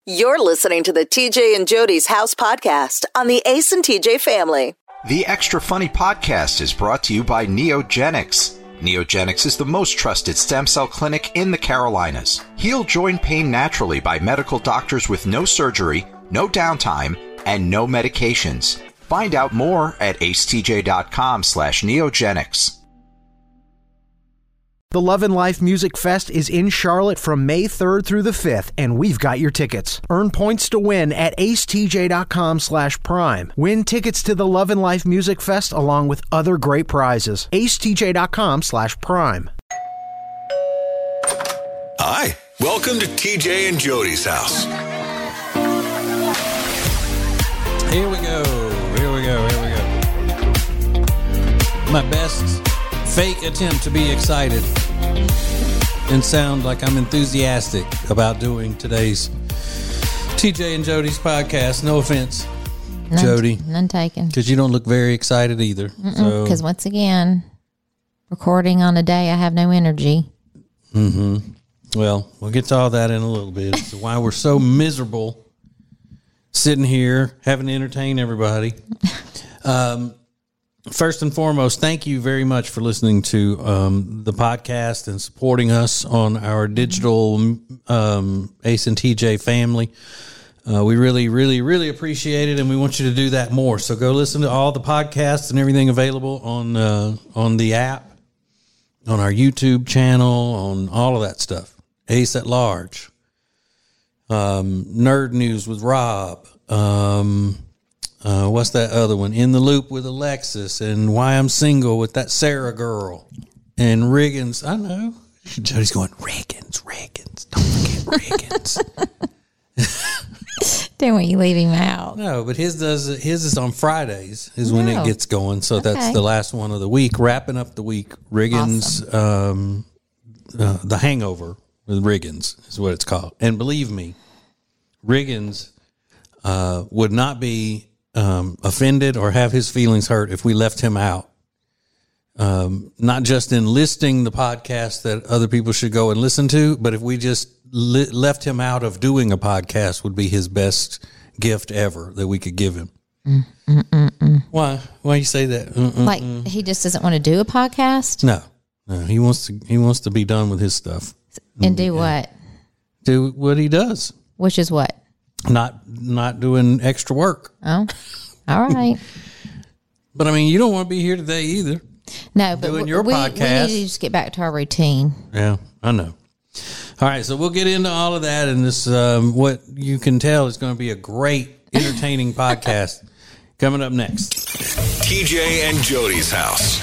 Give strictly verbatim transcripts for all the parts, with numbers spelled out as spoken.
You're listening to the T J and Jody's House podcast on the Ace and T J family. The Extra Funny podcast is brought to you by Neogenics. Neogenics is the most trusted stem cell clinic in the Carolinas. Heal joint pain naturally by medical doctors with no surgery, no downtime, and no medications. Find out more at acetj.com slash neogenics. The Love and Life Music Fest is in Charlotte from May third through the fifth, and we've got your tickets. Earn points to win at acetj.com slash prime. Win tickets to the Love and Life Music Fest along with other great prizes. acetj.com slash prime. Hi, welcome to T J and Jody's house. Here we go. Here we go. Here we go. My best fake attempt to be excited and sound like I'm enthusiastic about doing today's T J and Jody's podcast. No offense, none, Jody. None taken. Because you don't look very excited either. Because so. Once again, recording on a day I have no energy. Mm-hmm. Well, we'll get to all that in a little bit. So why we're so miserable sitting here having to entertain everybody. Um, First and foremost, thank you very much for listening to um, the podcast and supporting us on our digital um, Ace and T J family. Uh, we really, really, really appreciate it, and we want you to do that more. So go listen to all the podcasts and everything available on uh, on the app, on our YouTube channel, on all of that stuff. Ace at Large, um, Nerd News with Rob. Um, Uh, what's that other one? In the Loop with Alexis, and Why I'm Single with that Sarah girl, and Riggins. I know. Jody's going, Riggins, Riggins. Don't forget Riggins. Don't want you leave him out. No, but his does his is on Fridays is when no. it gets going. So okay. That's the last one of the week, wrapping up the week. Riggins, awesome. um, uh, The Hangover with Riggins is what it's called. And believe me, Riggins uh, would not be Um, offended or have his feelings hurt if we left him out. Um, not just in listing the podcast that other people should go and listen to, but if we just li- left him out of doing a podcast would be his best gift ever that we could give him. Mm, mm, mm, mm. Why? Why you say that? Mm, mm, like mm. he just doesn't want to do a podcast? No, no. He wants to. He wants to be done with his stuff and do what? Do what he does, which is what? Not not doing extra work. Oh, all right. But I mean, you don't want to be here today either. No, but doing your we, podcast. we need to just get back to our routine. Yeah, I know. All right, so we'll get into all of that, and this um, what you can tell is going to be a great, entertaining podcast coming up next. T J and Jody's house.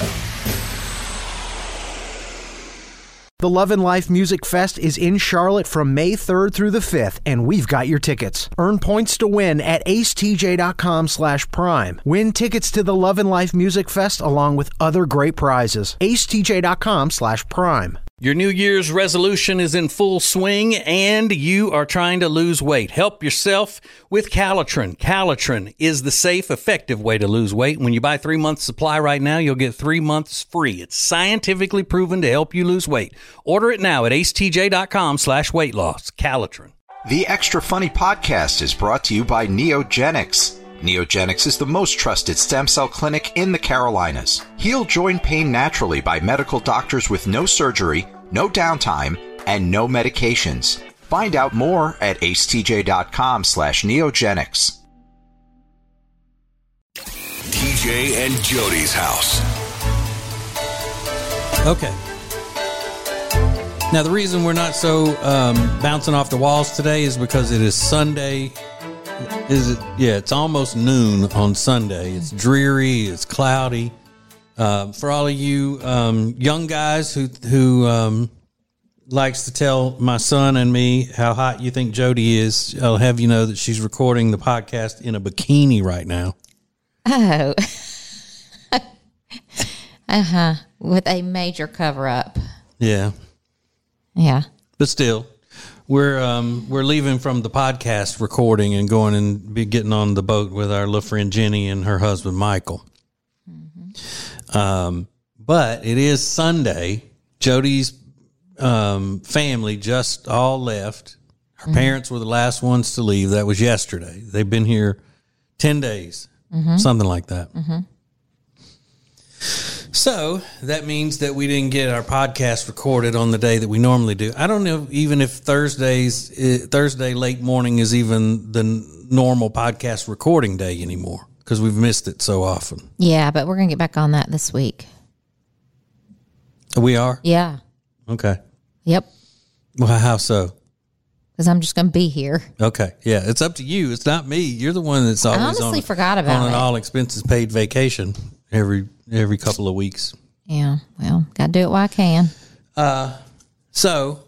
The Love and Life Music Fest is in Charlotte from May third through the fifth, and we've got your tickets. Earn points to win at acetj.com slash prime. Win tickets to the Love and Life Music Fest along with other great prizes. acetj.com slash prime. Your New Year's resolution is in full swing, and you are trying to lose weight. Help yourself with Calitrin. Calitrin is the safe, effective way to lose weight. When you buy three months supply right now, you'll get three months free. It's scientifically proven to help you lose weight. Order it now at acetj.com slash weight loss. Calitrin. The Extra Funny podcast is brought to you by Neogenics. Neogenics is the most trusted stem cell clinic in the Carolinas. Heal joint pain naturally by medical doctors with no surgery, no downtime, and no medications. Find out more at acetj.com slash neogenics. T J and Jody's house. Okay. Now, the reason we're not so um, bouncing off the walls today is because it is Sunday. Is it? Yeah, it's almost noon on Sunday. It's dreary. It's cloudy. Uh, for all of you um, young guys who who um, likes to tell my son and me how hot you think Jody is, I'll have you know that she's recording the podcast in a bikini right now. Oh, uh huh, with a major cover up. Yeah, yeah, but still. We're um we're leaving from the podcast recording and going and be getting on the boat with our little friend Jenny and her husband Michael. Mm-hmm. Um, but it is Sunday. Jody's um family just all left. Her mm-hmm. parents were the last ones to leave. That was yesterday. They've been here ten days, mm-hmm. something like that. Mm-hmm. So that means that we didn't get our podcast recorded on the day that we normally do. I don't know even if Thursdays, uh, Thursday late morning is even the normal podcast recording day anymore because we've missed it so often. Yeah, but we're going to get back on that this week. We are? Yeah. Okay. Yep. Well, how so? Because I'm just going to be here. Okay. Yeah, it's up to you. It's not me. You're the one that's always I honestly on, forgot about on an it. all expenses paid vacation every every couple of weeks. Yeah, well, got to do it while I can. Uh, so,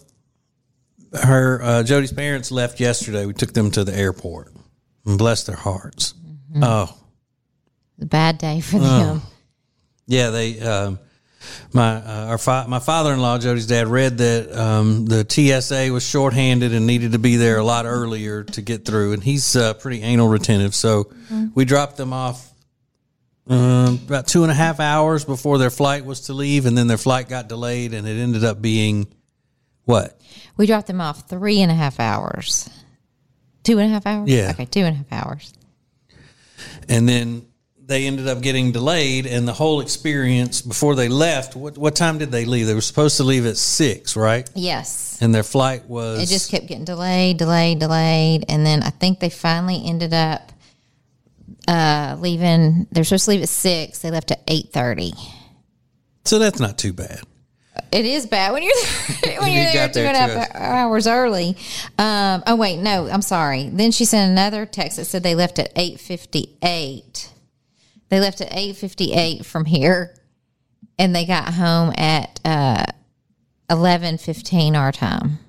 her uh, Jody's parents left yesterday. We took them to the airport. And bless their hearts. Mm-hmm. Oh. It's a bad day for them. Oh. Yeah, they... Um, My uh, our fa- my father-in-law, Jody's dad, read that um, the T S A was shorthanded and needed to be there a lot earlier to get through, and he's uh, pretty anal retentive. So mm-hmm. we dropped them off um, about two and a half hours before their flight was to leave, and then their flight got delayed, and it ended up being what? We dropped them off three and a half hours. Two and a half hours? Yeah. Okay, two and a half hours. And then they ended up getting delayed, and the whole experience before they left, what what time did they leave? They were supposed to leave at six, right? Yes. And their flight was... It just kept getting delayed, delayed, delayed, and then I think they finally ended up uh, leaving. They were supposed to leave at six. They left at eight thirty. So that's not too bad. It is bad when you're there, when you're You there got two there and a half too. hours early. Um, oh, wait, no, I'm sorry. Then she sent another text that said they left at eight fifty-eight. They left at eight fifty-eight from here, and they got home at uh, eleven fifteen our time.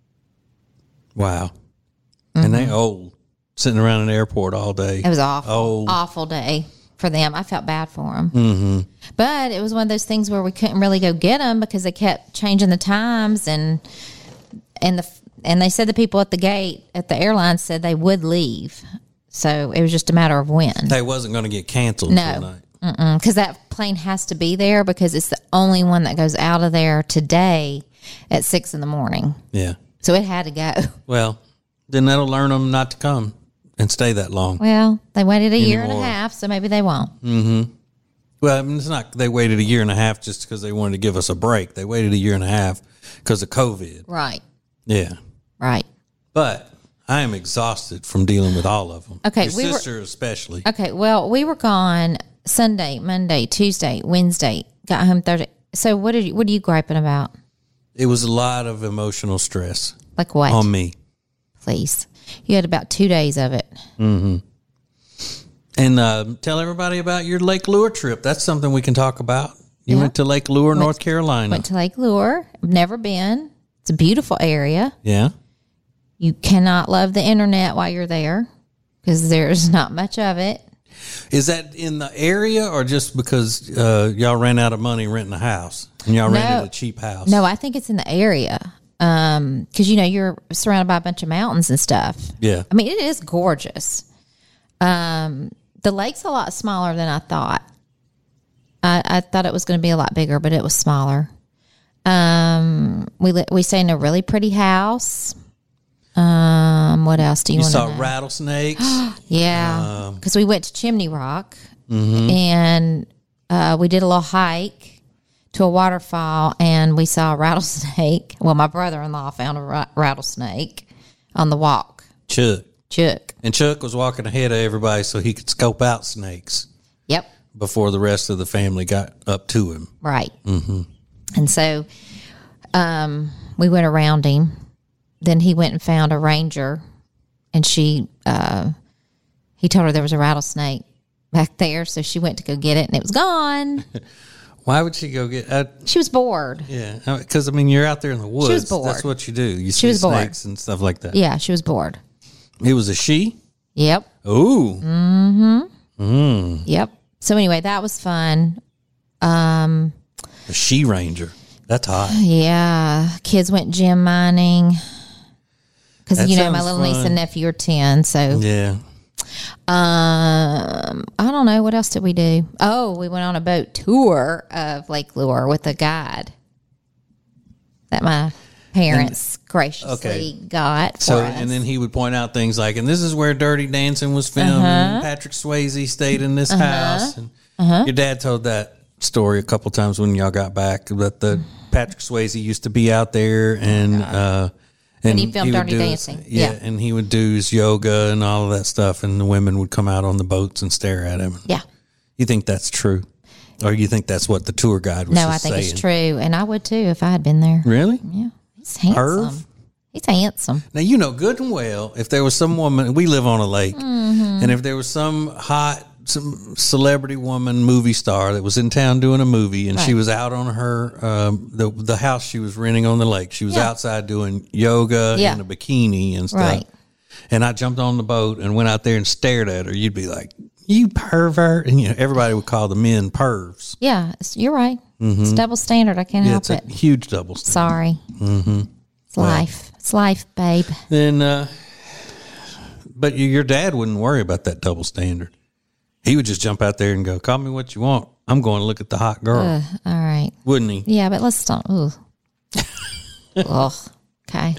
Wow. Mm-hmm. And they old, sitting around an airport all day. It was awful, Old. awful day for them. I felt bad for them. Mm-hmm. But it was one of those things where we couldn't really go get them because they kept changing the times, and and the and they said the people at the gate at the airline said they would leave. So it was just a matter of when. They wasn't going to get canceled No, because that plane has to be there because it's the only one that goes out of there today at six in the morning. Yeah. So it had to go. Well, then that'll learn them not to come and stay that long. Well, they waited a Anymore. year and a half, so maybe they won't. Mm-hmm. Well, I mean, it's not they waited a year and a half just because they wanted to give us a break. They waited a year and a half because of COVID. Right. Yeah. Right. But I am exhausted from dealing with all of them. Okay, Your we were- sister especially. Okay, well, we were gone Sunday, Monday, Tuesday, Wednesday. Got home Thursday. So what did you, what are you griping about? It was a lot of emotional stress Like what? on me. Please. You had about two days of it. Mm-hmm. And uh, tell everybody about your Lake Lure trip. That's something we can talk about. You Yeah. went to Lake Lure, Went- North Carolina. Went to Lake Lure. I've never been. It's a beautiful area. Yeah. You cannot love the internet while you're there because there's not much of it. Is that in the area or just because uh, y'all ran out of money renting a house and y'all No. rented a cheap house? No, I think it's in the area um, because, you know, you're surrounded by a bunch of mountains and stuff. Yeah. I mean, it is gorgeous. Um, the lake's a lot smaller than I thought. I, I thought it was going to be a lot bigger, but it was smaller. Um, we li- we stayed in a really pretty house. Um, what else do you, You want to saw know? rattlesnakes? Yeah, because we went to Chimney Rock Mm-hmm. and uh, we did a little hike to a waterfall, and we saw a rattlesnake. Well, my brother-in-law found a ra- rattlesnake on the walk. Chuck. Chuck. And Chuck was walking ahead of everybody so he could scope out snakes Yep. before the rest of the family got up to him. Right. Mm-hmm. And so um, we went around him. Then he went and found a ranger, and she uh, he told her there was a rattlesnake back there, so she went to go get it, and it was gone. Why would she go get? Uh, She was bored. yeah, because I mean, you're out there in the woods. was bored. That's what you do. You She see was bored. snakes and stuff like that. Yeah, she was bored. It was a she. Yep. Ooh. Yep. So anyway, that was fun. Um, A she ranger. That's hot. yeah, kids went gem mining because That you know my sounds little niece fun. and nephew are ten. So Yeah. um, I don't know what else did we do. Oh, we went on a boat tour of Lake Lure with a guide. That my parents and, graciously okay. got for so, us. And then he would point out things like, and this is where Dirty Dancing was filmed. Uh-huh. And Patrick Swayze stayed in this uh-huh. house. And uh-huh. your dad told that story a couple times when y'all got back, that the Patrick Swayze used to be out there and, uh, and when he filmed he Dirty do Dancing. His, yeah, yeah. And he would do his yoga and all of that stuff. And the women would come out on the boats and stare at him. Yeah. You think that's true? Or you think that's what the tour guide was No, I just think saying? it's true. And I would too if I had been there. Really? Yeah. He's handsome. Irv? He's handsome. Now, you know good and well, if there was some woman, we live on a lake, Mm-hmm. and if there was some hot, some celebrity woman movie star that was in town doing a movie, and Right. she was out on her, um, the the house she was renting on the lake, she was Yeah. outside doing yoga Yeah. in a bikini and stuff, Right. and I jumped on the boat and went out there and stared at her, you'd be like, you pervert, and you know, everybody would call the men pervs. Yeah, it's, you're right. It's double standard. I can't Yeah, help it's a it. huge double standard. Sorry. Mm-hmm. It's life. It's life, babe. Then, uh, but you, your dad wouldn't worry about that double standard. He would just jump out there and go, call me what you want. I'm going to look at the hot girl. Uh, all right. Wouldn't he? Yeah, but let's stop. Ooh. Ugh. Okay.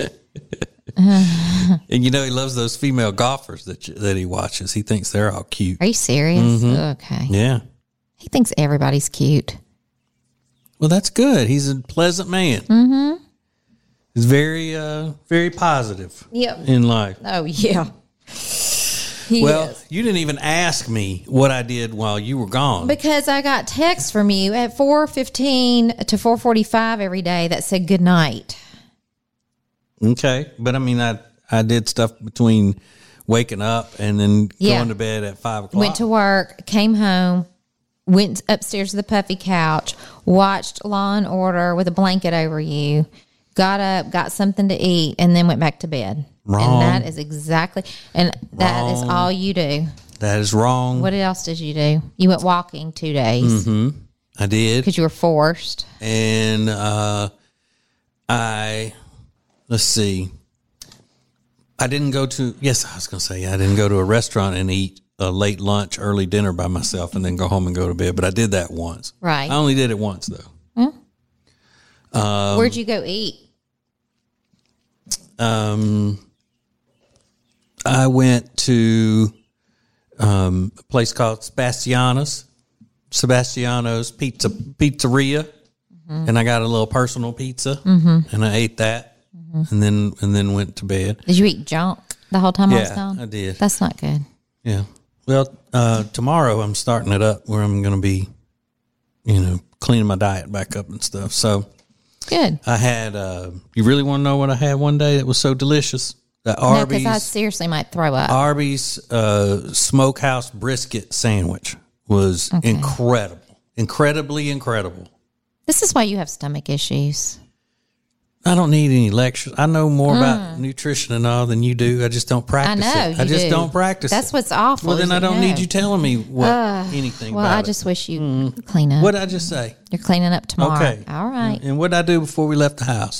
And you know, he loves those female golfers that you, that he watches. He thinks they're all cute. Are you serious? Mm-hmm. Okay. Yeah. He thinks everybody's cute. Well, that's good. He's a pleasant man. Mm-hmm. He's very, uh, very positive Yep. in life. Oh, yeah. He Well, is. you didn't even ask me what I did while you were gone. Because I got texts from you at four fifteen to four forty-five every day that said good night. Okay. But I mean, I, I did stuff between waking up and then Yeah. going to bed at five o'clock. Went to work, came home, went upstairs to the puffy couch, watched Law and Order with a blanket over you, got up, got something to eat, and then went back to bed. Wrong. And that is exactly, and that is Wrong. all you do. That is wrong. What else did you do? You went walking two days Mm-hmm. I did. because you were forced. And uh, I, let's see. I didn't go to, yes, I was going to say, I didn't go to a restaurant and eat a late lunch, early dinner by myself and then go home and go to bed. But I did that once. Right. I only did it once, though. Um, Where'd you go eat? Um, I went to um, a place called Sebastiano's, Sebastiano's Pizza Pizzeria, mm-hmm. and I got a little personal pizza, mm-hmm. and I ate that, mm-hmm. and then and then went to bed. Did you eat junk the whole time I was Yeah, gone? I did. That's not good. Yeah. Well, uh, tomorrow I'm starting it up where I'm going to be, you know, cleaning my diet back up and stuff. So Good. I had. Uh, you really want to know what I had one day that was so delicious? The No, Arby's. because I seriously might throw up. Arby's uh, smokehouse brisket sandwich was Okay. incredible, incredibly incredible. This is why you have stomach issues. I don't need any lectures. I know more about nutrition and all than you do. I just don't Mm. I practice know. it. I you just do. don't practice That's it. what's awful. Well, then is I you don't know. need you telling me what anything Well, about I it. just wish you clean up. What did I just say? You're cleaning up tomorrow. Okay. All right. And what did I do before we left the house?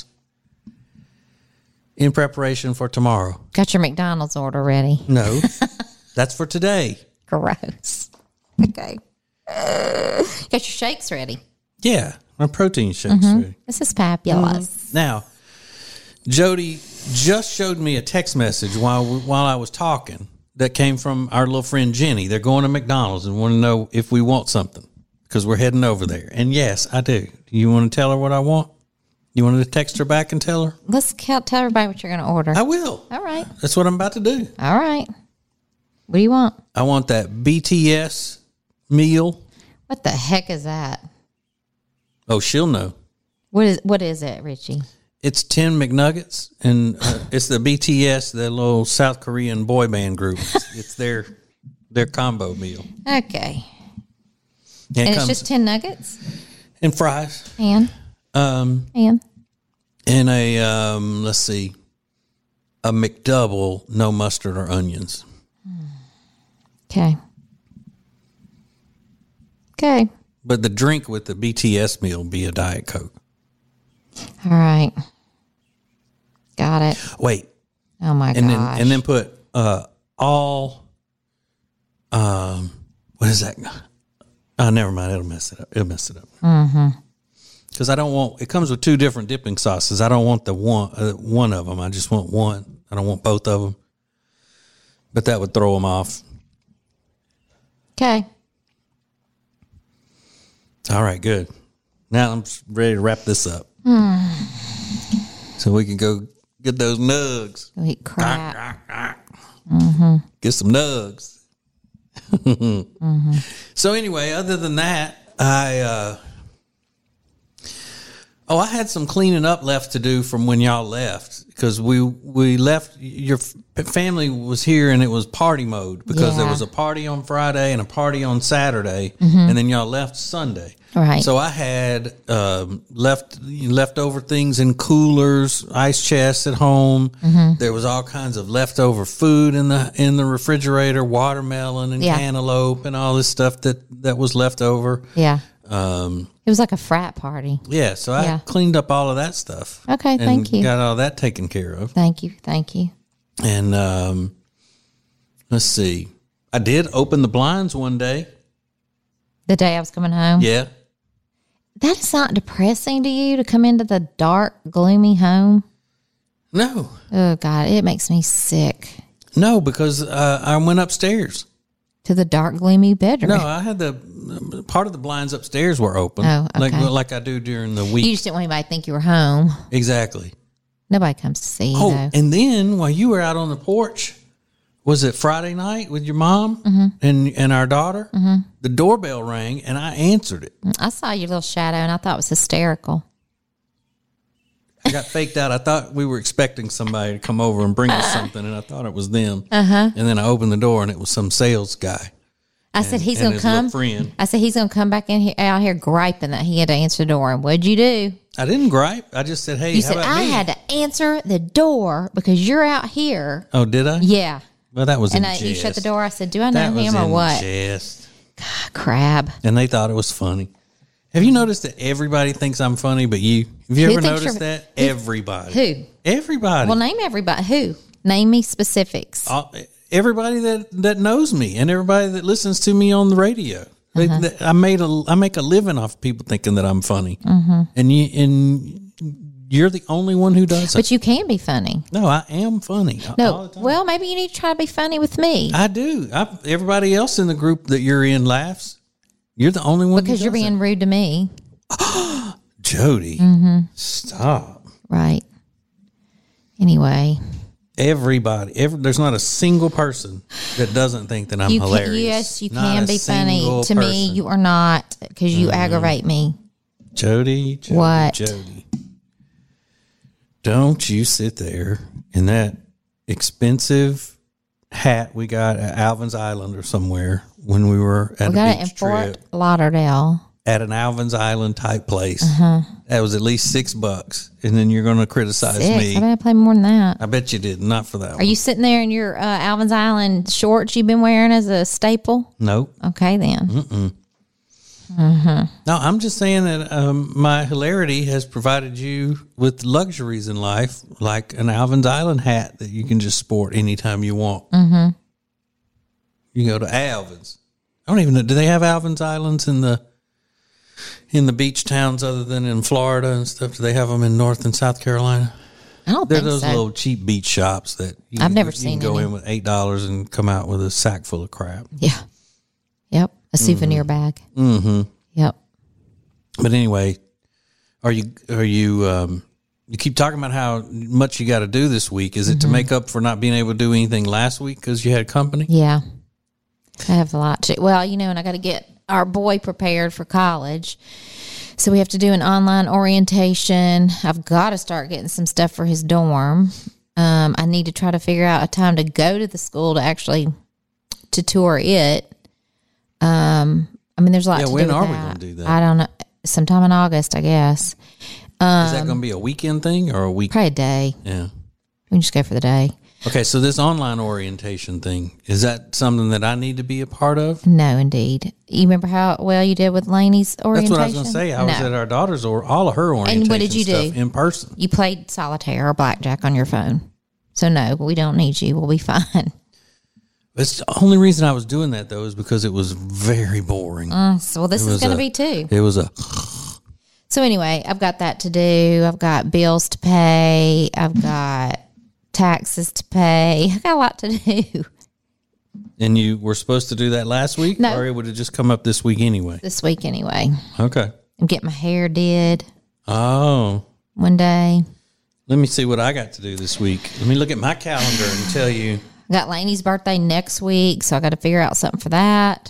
In preparation for tomorrow. Got your McDonald's order ready. No, that's for today. Gross. Okay. Uh, got your shakes ready. Yeah, my protein shakes. Mm-hmm. ready. This is fabulous. Now, Jody just showed me a text message while while I was talking that came from our little friend Jenny. They're going to McDonald's and want to know if we want something because we're heading over there. And yes, I do. You want to tell her what I want? You want to text her back and tell her? Let's count, tell everybody what you're going to order. I will. All right. That's what I'm about to do. All right. What do you want? I want that B T S meal. What the heck is that? Oh, she'll know. What is what is it, Richie? It's ten McNuggets, and uh, it's the B T S, the little South Korean boy band group. It's, it's their their combo meal. Okay. And, And it it's comes just ten nuggets? and fries, And? um, And? and a um, let's see, a McDouble, no mustard or onions. Okay. Okay. But the drink with the B T S meal be a Diet Coke. All right. Got it. Wait, Oh, my and gosh. then and then put uh, all. Um, what is that? Oh, never mind. It'll mess it up. It'll mess it up. Mm-hmm. because I don't want, it comes with two different dipping sauces. I don't want the one, uh, one of them. I just want one. I don't want both of them. But that would throw them off. Okay. All right, good. Now I'm ready to wrap this up. Mm. So we can go get those nugs. Go eat crap. Mm-hmm. Get some nugs. mm-hmm. So anyway, other than that, I, uh, oh, I had some cleaning up left to do from when y'all left. Because we we left, your family was here and it was party mode because yeah. there was a party on Friday and a party on Saturday, mm-hmm. and then y'all left Sunday. Right. So I had um, left leftover things in coolers, ice chests at home. Mm-hmm. There was all kinds of leftover food in the in the refrigerator, watermelon and yeah. cantaloupe and all this stuff that, that was left over. Yeah. Um, it was like a frat party. Yeah, so I yeah. cleaned up all of that stuff. Okay, and thank you. Got all that taken care of. Thank you, thank you. And um, let's see. I did open the blinds one day. The day I was coming home? Yeah. That is not depressing to you to come into the dark, gloomy home? No. Oh, God, it makes me sick. No, because uh, I went upstairs. To the dark, gloomy bedroom? No, I had the, part of the blinds upstairs were open. Oh, okay. Like, like I do during the week. You just didn't want anybody to think you were home. Exactly. Nobody comes to see you, Oh, though. And then while you were out on the porch, was it Friday night with your mom mm-hmm. and, and our daughter? Mm-hmm. The doorbell rang and I answered it. I saw your little shadow and I thought it was hysterical. I got faked out. I thought we were expecting somebody to come over and bring us something, and I thought it was them. Uh-huh. And then I opened the door, and it was some sales guy. I and, said, he's going to come. Friend. I said, he's going to come back in here, out here griping that he had to answer the door. And what'd you do? I didn't gripe. I just said, hey, you how said, about I me? had to answer the door because you're out here. Oh, did I? Yeah. Well, that was and in I, jest. you shut the door. I said, do I know that him was or in what? Jest. God, crab. And they thought it was funny. Have you noticed that everybody thinks I'm funny, but you? Have you Who ever thinks noticed you're- that? Everybody. Who? Everybody. Well, name everybody. Who? Name me specifics. All, everybody that, that knows me and everybody that listens to me on the radio. They, Uh-huh. they, I made a I make a living off people thinking that I'm funny, mm-hmm. and you and you're the only one who does it. But you can be funny. No, I am funny. No, all the time. well, maybe you need to try to be funny with me. I do. I, everybody else in the group that you're in laughs. You're the only one because who you're does being it. rude to me. Jody, mm-hmm. stop. Right. Anyway. Everybody, every, there's not a single person that doesn't think that I'm you can, hilarious. Yes, you not can a be funny. To person. me, you are not because you mm. aggravate me. Jody, Jody, what? Jody. Don't you sit there in that expensive hat we got at Alvin's Island or somewhere when we were at we a got beach it in Fort trip. Lauderdale. At an Alvin's Island type place. Uh-huh. That was at least six bucks. And then you're going to criticize Six. me. I bet I play more than that. I bet you did. Not for that Are one. you sitting there in your uh, Alvin's Island shorts you've been wearing as a staple? Nope. Okay, then. Mm-mm. Mm-hmm. No, I'm just saying that um, my hilarity has provided you with luxuries in life, like an Alvin's Island hat that you can just sport anytime you want. Mm-hmm. You go to Alvin's. I don't even know. Do they have Alvin's Islands in the in the beach towns other than in Florida and stuff? Do they have them in North and South Carolina? I don't They're think those so. little cheap beach shops that you, I've never you seen can go any. in with eight dollars and come out with a sack full of crap. Yeah. Yep. A souvenir mm-hmm. bag. Mm-hmm. Yep. But anyway, are you are you um, you keep talking about how much you got to do this week? Is it Mm-hmm. to make up for not being able to do anything last week because you had company? Yeah. I have a lot to. Well, you know, and I got to get our boy prepared for college. So we have to do an online orientation. I've got to start getting some stuff for his dorm. Um, I need to try to figure out a time to go to the school to actually to tour it. Um, I mean, there's a lot Yeah, to when do with are we that. gonna do that? I don't know. Sometime in August, I guess. Um, Is that going to be a weekend thing or a week? Probably a day. Yeah. We can just go for the day. Okay, so this online orientation thing, is that something that I need to be a part of? No, indeed. You remember how well you did with Lainey's orientation? That's what I was going to say. I was No. at our daughter's or all of her orientation And what did you stuff do? in person. You played solitaire or blackjack on your phone. So no, we don't need you. We'll be fine. It's the only reason I was doing that though is because it was very boring. Uh, so well, this It is was going to a- be too. It was a So anyway, I've got that to do. I've got bills to pay. I've got taxes to pay. I got a lot to do. And you were supposed to do that last week? No. Or it would have just come up this week anyway? This week anyway. Okay. And get my hair did Oh. one day. Let me see what I got to do this week. Let me look at my calendar and tell you. I got Lainey's birthday next week, so I got to figure out something for that.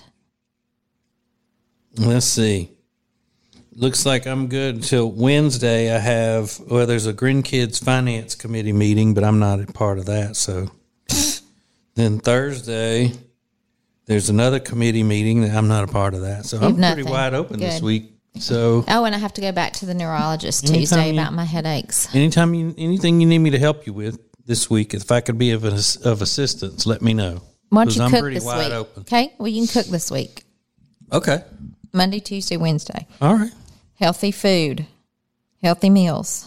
Let's see. Looks like I'm good until Wednesday. I have, well, there's a Grin Kids Finance Committee meeting, but I'm not a part of that. So then Thursday, there's another committee meeting that I'm not a part of that. So I'm nothing. pretty wide open Good. this week. So Oh, and I have to go back to the neurologist Anytime Tuesday you- about my headaches. anytime you, anything you need me to help you with this week, if I could be of, of assistance, let me know. Why don't 'Cause you I'm cook pretty this wide week? open. Okay, well, you can cook this week. Okay. Monday, Tuesday, Wednesday. All right. Healthy food. Healthy meals.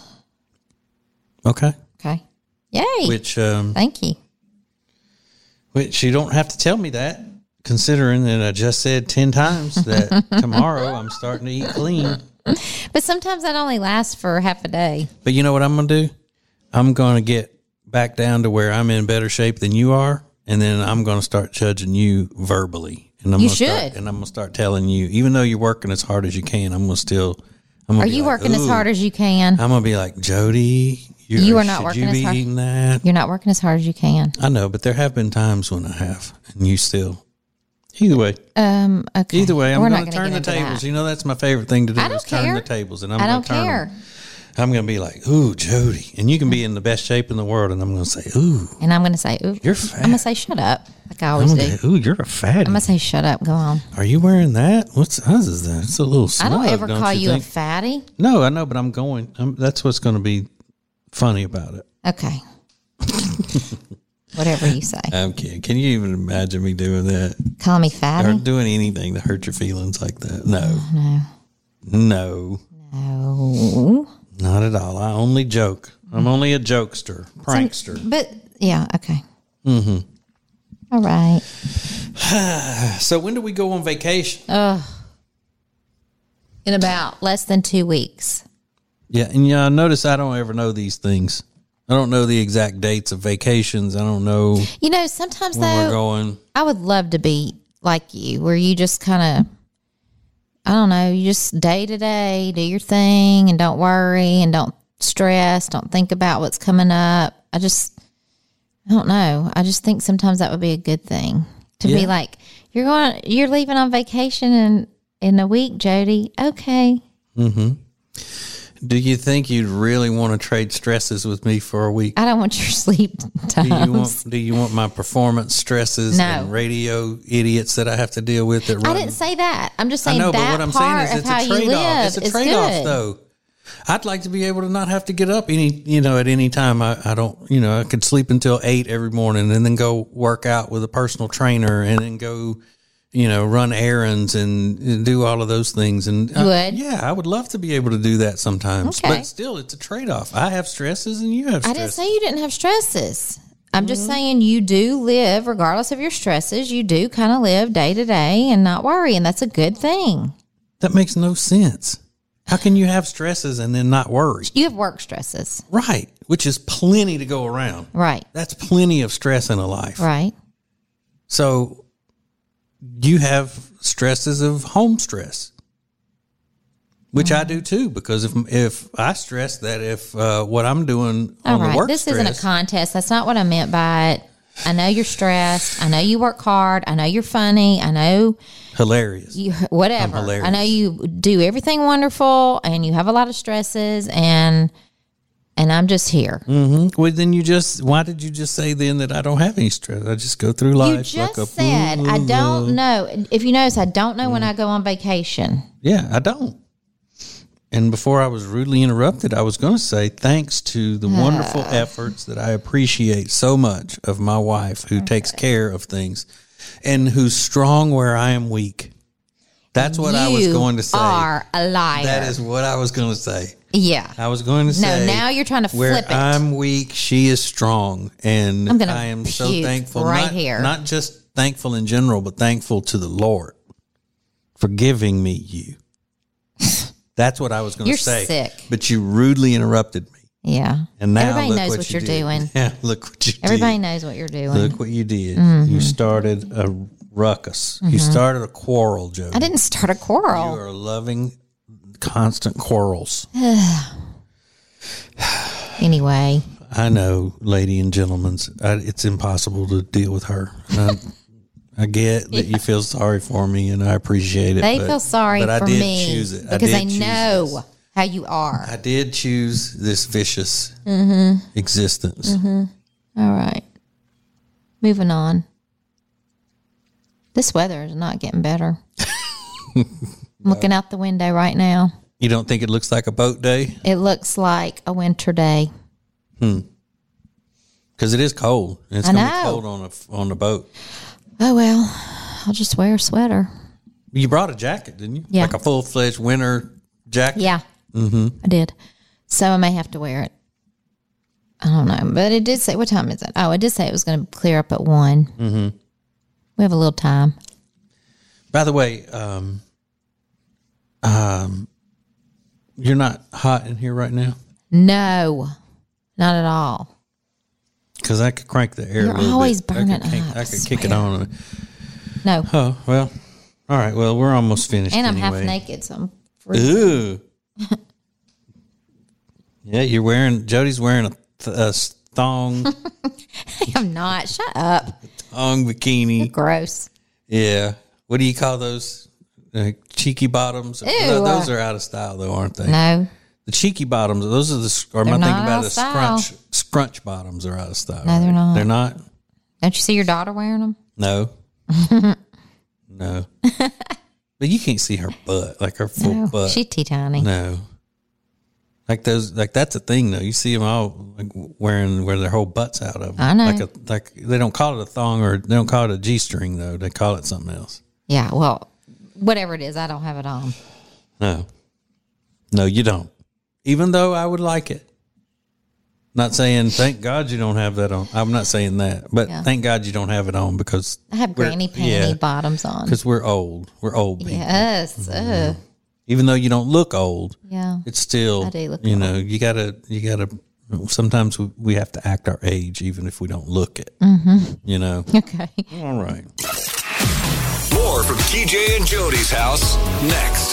Okay. Okay. Yay. Which, um, Thank you. which you don't have to tell me that, considering that I just said ten times that tomorrow I'm starting to eat clean. But sometimes that only lasts for half a day. But you know what I'm going to do? I'm going to get back down to where I'm in better shape than you are, and then I'm going to start judging you verbally. And I'm You gonna start, should. and I'm going to start telling you, even though you're working as hard as you can, I'm going to still. I'm gonna Are be you like, working as "Ooh." hard as you can? I'm going to be like, Jody, you're, You are not should working you as be hard. eating that? You're not working as hard as you can. I know, but there have been times when I have, and you still. Either way. Um. Okay. Either way, I'm We're going not to gonna turn the get into tables. that. You know, that's my favorite thing to do I is don't turn care. the tables. And I'm I going don't to turn care. them. I'm going to be like, ooh, Jody. And you can be in the best shape in the world. And I'm going to say, ooh, And I'm going to say, ooh. You're fat. I'm going to say, shut up. Like I I'm always do. gonna say, ooh, you're a fatty. I'm going to say, shut up. Go on. Are you wearing that? What's how's is that? It's a little snug, I don't ever call you, you a think? fatty. No, I know, but I'm going. I'm, that's what's going to be funny about it. Okay. Whatever you say. I'm kidding. Can you even imagine me doing that? Call me Or fatty? doing anything to hurt your feelings like that? No. No. No. No. Not at all. I only joke. I'm only a jokester, prankster. But, yeah, okay. Mm-hmm. All right. So when do we go on vacation? In about less than two weeks. Yeah, and yeah, notice I don't ever know these things. I don't know the exact dates of vacations. I don't know You know, sometimes, when we're though, going. I would love to be like you, where you just kind of, I don't know, you just day to day do your thing and don't worry and don't stress, don't think about what's coming up. I just, I don't know. I just think sometimes that would be a good thing to Yeah. be like, you're going, you're leaving on vacation in in a week, Jody. Okay. Do you think you'd really want to trade stresses with me for a week? I don't want your sleep Do you times. want? Do you want my performance stresses No. and radio idiots that I have to deal with? That run? I didn't say that. I'm just I saying know, but that what I'm saying part is of it's how a you trade off. live It's a is trade off, good. though. I'd like to be able to not have to get up any, you know, at any time. I, I don't, you know, I could sleep until eight every morning and then go work out with a personal trainer and then go, you know, run errands and, and do all of those things. And You I- would? yeah, I would love to be able to do that sometimes. Okay. But still, it's a trade off. I have stresses and you have I stresses. didn't say you didn't have stresses. I'm just Mm-hmm. saying you do live, regardless of your stresses, you do kind of live day to day and not worry. And that's a good thing. That makes no sense. How can you have stresses and then not worry? You have work stresses. Right. Which is plenty to go around. Right. That's plenty of stress in a life. Right. So you have stresses of home stress, which I do too, because if if I stress that if uh, what I'm doing All on right. the work This stress, isn't a contest. That's not what I meant by it. I know you're stressed. I know you work hard. I know you're funny. I know hilarious. you, whatever. I'm hilarious. I know you do everything wonderful and you have a lot of stresses and, and I'm just here. Mm-hmm. Well, then you just why did you just say then that I don't have any stress? I just go through life. You just like a said, fool. I don't know. If you notice, I don't know when I go on vacation. Yeah, I don't. And before I was rudely interrupted, I was going to say thanks to the wonderful efforts that I appreciate so much of my wife who takes care of things and who's strong where I am weak. That's what I was You going to say. are a liar. That is what I was going to say. Yeah. I was going to say. No, now you're trying to where flip it. I'm weak, she is strong, and I'm gonna I am so puke thankful. right not, here. not just thankful in general, but thankful to the Lord for giving me you. That's what I was going You're to say. sick. But you rudely interrupted me. Yeah. And now everybody look knows what, what you you're did. doing. Yeah, look what you Everybody did. knows what you're doing. Look what you did. Mm-hmm. You started a ruckus. Mm-hmm. You started a quarrel, Jody. I didn't start a quarrel. You are loving constant quarrels. Anyway. I know, lady and gentlemen, I, it's impossible to deal with her. I, I get that you feel sorry for me, and I appreciate it. They but, feel sorry but for I did me choose it. because I they did choose know this. how you are. I did choose this vicious Mm-hmm. existence. Mm-hmm. All right. Moving on. This weather is not getting better. I'm looking out the window right now. You don't think it looks like a boat day? It looks like a winter day. Hmm. Because it is cold. And it's I going to be know. cold on a on the boat. Oh, well, I'll just wear a sweater. You brought a jacket, didn't you? Yeah. Like a full fledged winter jacket. Yeah, Mm-hmm. I did. So I may have to wear it. I don't know. But it did say, what time is it? Oh, it did say it was going to clear up at one. Mm-hmm. We have a little time. By the way, um, um, you're not hot in here right now? No, not at all. Because I could crank the air You're a little always bit. burning I could, kick, up, I I could kick it swear. on. No. Oh, well. All right. Well, we're almost finished And I'm anyway. half naked, so I'm freezing. Ooh. Yeah, you're wearing, Jody's wearing a, th- a thong, I'm not. Shut up. thong bikini. Gross. Yeah. What do you call those? Uh, cheeky bottoms? Ew. Those are out of style, though, aren't they? No. The cheeky bottoms, those are the, or am I They're thinking not about out the of style. scrunch, scrunch bottoms are out of style. No, they're right? not. They're not? Don't you see your daughter wearing them? No. No. But you can't see her butt, like her full No. butt. She's teeny tiny. No. Like those, like that's a thing though. You see them all like wearing where their whole butts out of them. I know. Like a, like they don't call it a thong or they don't call it a G string though. They call it something else. Yeah, well, whatever it is, I don't have it on. No. No, you don't. Even though I would like it. Not saying thank God you don't have that on. I'm not saying that, but Yeah. thank God you don't have it on because I have we're- granny panty yeah, bottoms on. because we're old. We're old people. Yes. Ugh. Even though you don't look old, Yeah. it's still, I do look you old. know, you gotta, you gotta, sometimes we, we have to act our age even if we don't look it, Mm-hmm. you know? Okay. All right. More from T J and Jody's house next.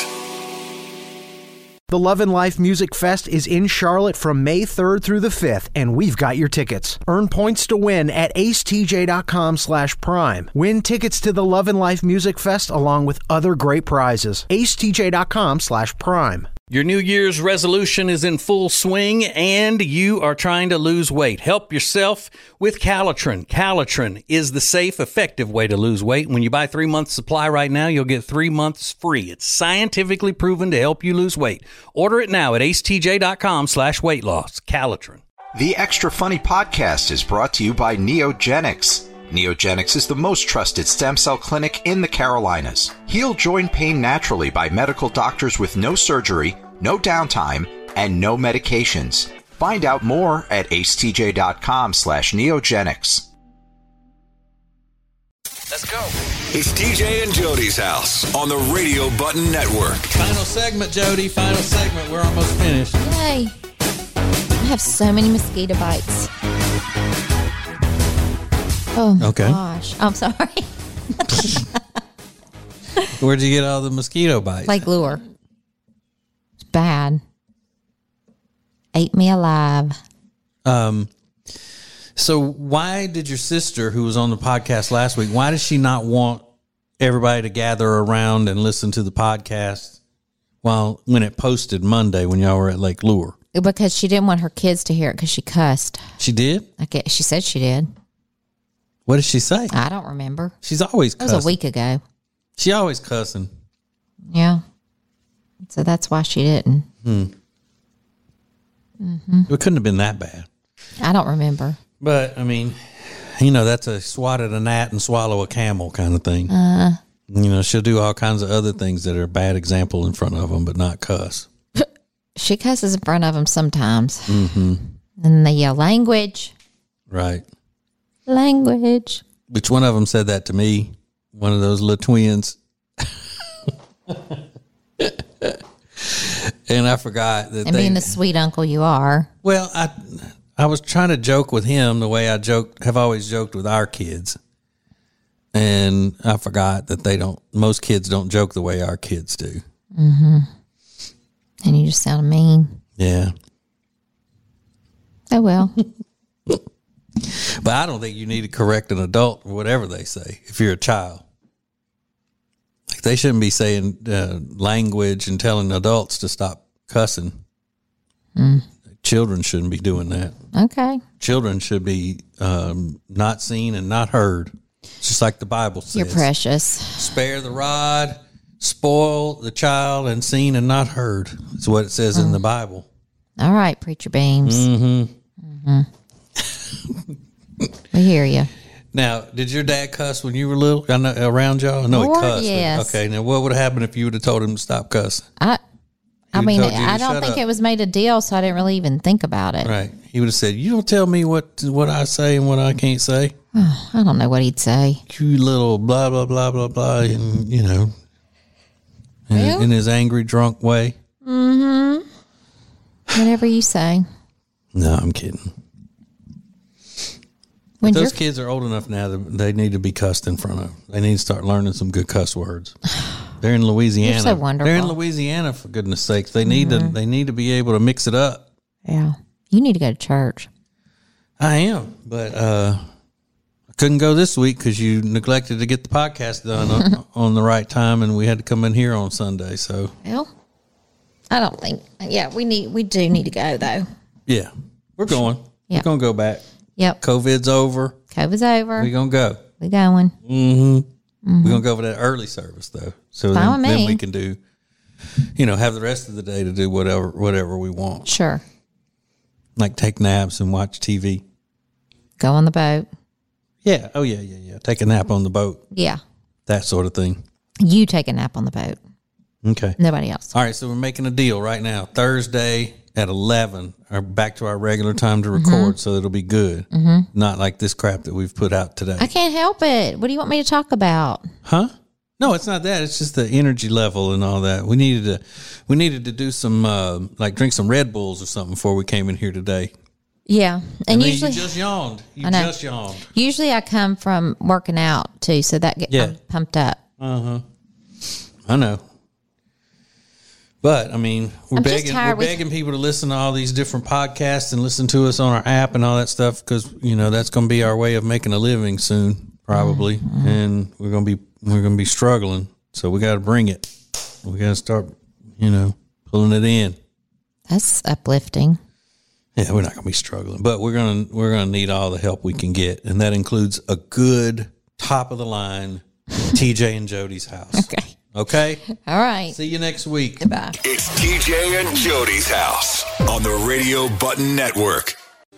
The Love and Life Music Fest is in Charlotte from May third through the fifth, and we've got your tickets. Earn points to win at acetj.com slash prime. Win tickets to the Love and Life Music Fest along with other great prizes. acetj.com slash prime. Your New Year's resolution is in full swing and you are trying to lose weight. Help yourself with Calitrin. Calitrin is the safe, effective way to lose weight. When you buy three months supply right now, you'll get three months free. It's scientifically proven to help you lose weight. Order it now at acetj.com slash weight loss. Calitrin. The Extra Funny podcast is brought to you by Neogenics. Neogenics is the most trusted stem cell clinic in the Carolinas. Heal joint pain naturally by medical doctors with no surgery, no downtime, and no medications. Find out more at acetj.com slash neogenics. Let's go. It's T J and Jody's house on the Radio Button Network. Final segment, Jody. Final segment. We're almost finished. Yay. I have so many mosquito bites. Oh, my Okay. gosh. I'm sorry. Where'd you get all the mosquito bites? Like lure. It's bad. Ate me alive. Um, so why did your sister, who was on the podcast last week, why did she not want everybody to gather around and listen to the podcast while when it posted Monday when y'all were at Lake Lure? Because she didn't want her kids to hear it because she cussed. She did? Okay, she said she did. What did she say? I don't remember. She's always It cussing. was a week ago. She always cussing. Yeah. So that's why she didn't. Hmm. Mm-hmm. It couldn't have been that bad. I don't remember. But, I mean, you know, that's a swat at a gnat and swallow a camel kind of thing. Uh, You know, she'll do all kinds of other things that are a bad example in front of them, but not cuss. she cusses in front of them sometimes. Mm-hmm. And they yell, language, Right. language. Which one of them said that to me? One of those little twins. And I forgot that And they, being the sweet uncle you are. Well, I I was trying to joke with him the way I joke have always joked with our kids. And I forgot that they don't, most kids don't joke the way our kids do. Mm-hmm. And you just sound mean. Yeah. Oh, well. But I don't think you need to correct an adult or whatever they say if you're a child. Like they shouldn't be saying uh, language and telling adults to stop cussing. Mm. Children shouldn't be doing that. Okay. Children should be um, not seen and not heard. It's just like the Bible says. You're precious. Spare the rod, spoil the child, and seen and not heard. That's what it says mm. in the Bible. All right, Preacher Beams. Mm-hmm. Mm-hmm. We hear you. Now, did your dad cuss when you were little? I know, around y'all? I know Lord, he cussed. yes. Okay, now what would have happened if you would have told him to stop cussing? I I He mean, told you to I don't shut think up. it was made a deal, so I didn't really even think about it. Right. He would have said, you don't tell me what what I say and what I can't say. Oh, I don't know what he'd say. You little blah, blah, blah, blah, blah, and, you know, in, Well. in his angry, drunk way. Mm-hmm. Whatever you say. No, I'm kidding. When Those you're- kids are old enough now that they need to be cussed in front of. They need to start learning some good cuss words. They're in Louisiana. You're so wonderful. They're in Louisiana, for goodness sakes. They need Mm-hmm. to. They need to be able to mix it up. Yeah. You need to go to church. I am, but uh, I couldn't go this week because you neglected to get the podcast done on, on the right time, and we had to come in here on Sunday. So, Well, I don't think. Yeah, we need. We do need to go though. yeah, we're going. Yeah. We're gonna go back. Yep. COVID's over. COVID's over. We're gonna go. We going. Mm-hmm. Mm-hmm. We're gonna go for that early service though, so Fine then, with then me. we can do, you know, have the rest of the day to do whatever whatever we want, Sure. like take naps and watch T V. Go on the boat. Yeah. Oh yeah, yeah, yeah. Take a nap on the boat. Yeah. That sort of thing. You take a nap on the boat. Okay. Nobody else. All right. So we're making a deal right now. Thursday at eleven, or back to our regular time to record, Mm-hmm. so it'll be good. Mm-hmm. Not like this crap that we've put out today. I can't help it. What do you want me to talk about? Huh? No, it's not that. It's just the energy level and all that. We needed to, we needed to do some, uh, like drink some Red Bulls or something before we came in here today. Yeah, and, And then usually you just yawned. You I know. just yawned. Usually I come from working out too, so that get Yeah. I'm pumped up. Uh huh. I know. But I mean, we're I'm just begging, we're tired with- begging people to listen to all these different podcasts and listen to us on our app and all that stuff because you know that's going to be our way of making a living soon, probably, Mm-hmm. and we're going to be we're going to be struggling. So we got to bring it. We got to start, you know, pulling it in. That's uplifting. Yeah, we're not going to be struggling, but we're going to we're going to need all the help we can get, and that includes a good top of the line T J and Jody's house. Okay. Okay. All right. See you next week. Goodbye. It's T J and Jody's house on the Radio Button Network.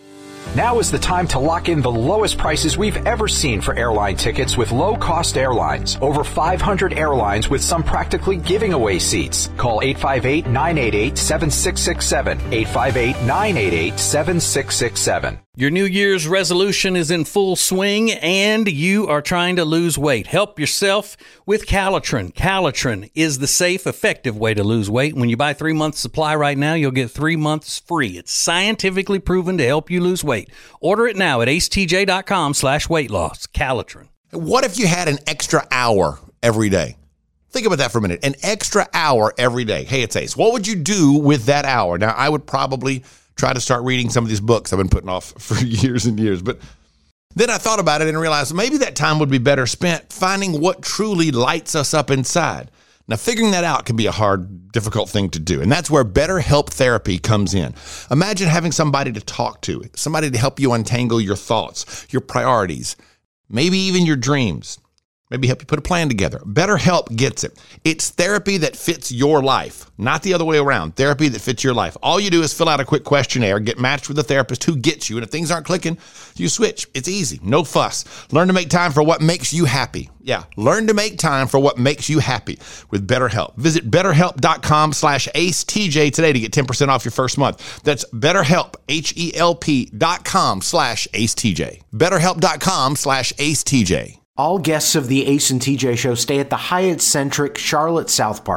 Now is the time to lock in the lowest prices we've ever seen for airline tickets with low-cost airlines. Over five hundred airlines with some practically giving away seats. Call eight five eight, nine eight eight, seven six six seven. eight five eight, nine eight eight, seven six six seven. Your New Year's resolution is in full swing and you are trying to lose weight. Help yourself with Calitrin. Calitrin is the safe, effective way to lose weight. When you buy three months supply right now, you'll get three months free. It's scientifically proven to help you lose weight. Order it now at acetj.com slash weight loss. Calitrin. What if you had an extra hour every day? Think about that for a minute. An extra hour every day. Hey, it's Ace. What would you do with that hour? Now, I would probably try to start reading some of these books I've been putting off for years and years. But then I thought about it and realized maybe that time would be better spent finding what truly lights us up inside. Now, figuring that out can be a hard, difficult thing to do. And that's where BetterHelp Therapy comes in. Imagine having somebody to talk to, somebody to help you untangle your thoughts, your priorities, maybe even your dreams. Maybe help you put a plan together. BetterHelp gets it. It's therapy that fits your life, not the other way around. Therapy that fits your life. All you do is fill out a quick questionnaire, get matched with a therapist who gets you, and if things aren't clicking, you switch. It's easy. No fuss. Learn to make time for what makes you happy. Yeah, learn to make time for what makes you happy with BetterHelp. Visit betterhelp.com slash AceTJ today to get ten percent off your first month. That's BetterHelp, H-E-L-P dot com slash AceTJ. BetterHelp.com slash AceTJ. All guests of the Ace and T J Show stay at the Hyatt Centric Charlotte South Park.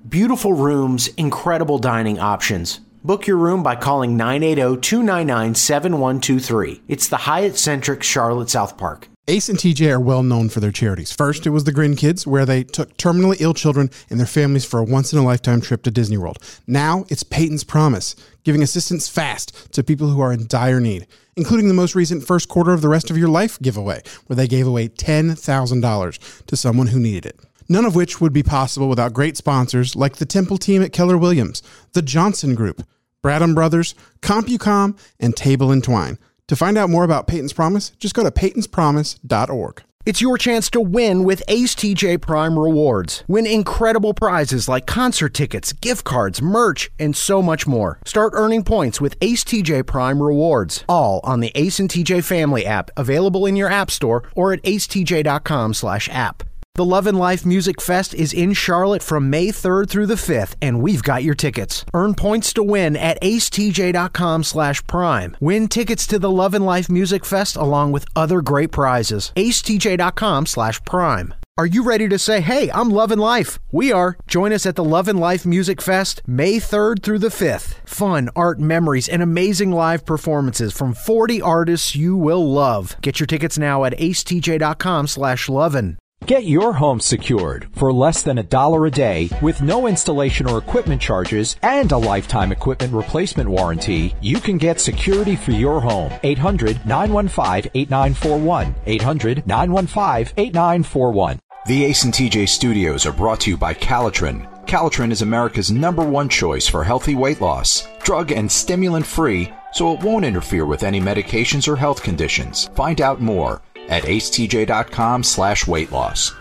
Beautiful rooms, incredible dining options. Book your room by calling nine eight zero, two nine nine, seven one two three. It's the Hyatt-centric Charlotte South Park. Ace and T J are well known for their charities. First, it was the Grin Kids, where they took terminally ill children and their families for a once-in-a-lifetime trip to Disney World. Now, it's Peyton's Promise, giving assistance fast to people who are in dire need, including the most recent First Quarter of the Rest of Your Life giveaway, where they gave away ten thousand dollars to someone who needed it. None of which would be possible without great sponsors like the Temple team at Keller Williams, the Johnson Group, Bradham Brothers, CompuCom, and Table and Twine. To find out more about Peyton's Promise, just go to peytons promise dot org. It's your chance to win with Ace T J Prime Rewards. Win incredible prizes like concert tickets, gift cards, merch, and so much more. Start earning points with Ace T J Prime Rewards, all on the Ace and T J Family app, available in your app store or at ace t j dot com slash app. The Love and Life Music Fest is in Charlotte from May third through the fifth, and we've got your tickets. Earn points to win at ace t j dot com slash prime. Win tickets to the Love and Life Music Fest along with other great prizes. ace t j dot com slash prime. Are you ready to say, hey, I'm loving life? We are. Join us at the Love and Life Music Fest, May third through the fifth. Fun, art, memories, and amazing live performances from forty artists you will love. Get your tickets now at ace t j dot com slash lovin'. Get your home secured for less than a dollar a day with no installation or equipment charges and a lifetime equipment replacement warranty. You can get security for your home. eight hundred, nine one five, eight nine four one. eight hundred, nine one five, eight nine four one. The Ace and T J studios are brought to you by Calitrin. Calitrin is America's number one choice for healthy weight loss. Drug and stimulant free, so it won't interfere with any medications or health conditions. Find out more at ace t j dot com slash weight loss.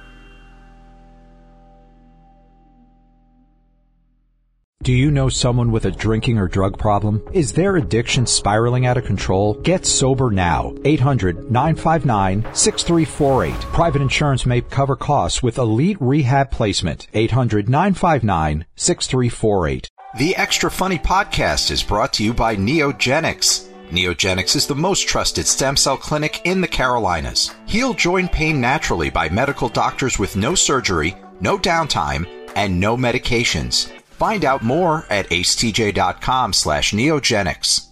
Do you know someone with a drinking or drug problem? Is their addiction spiraling out of control? Get sober now. eight hundred, nine five nine, six three four eight. Private insurance may cover costs with Elite Rehab Placement. eight hundred, nine five nine, six three four eight. The Extra Funny podcast is brought to you by Neogenics. Neogenics is the most trusted stem cell clinic in the Carolinas. Heal joint pain naturally by medical doctors with no surgery, no downtime, and no medications. Find out more at ace t j dot com slash neogenics.